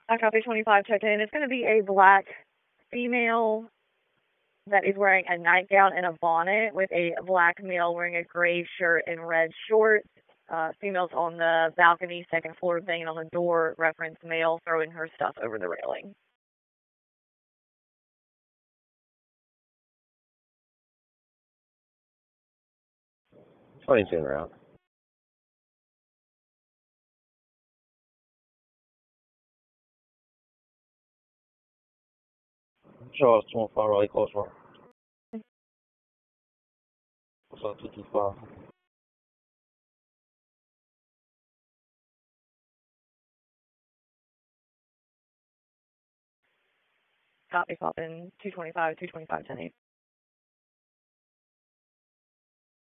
I copy 25, check in. It's going to be a black female that is wearing a nightgown and a bonnet with a black male wearing a gray shirt and red shorts. Female's on the balcony, second floor, banging on the door, reference male throwing her stuff over the railing. Funny tune around. Show us 25 really close one. What's up, 225? Copy, popping 225, 225, 10-8.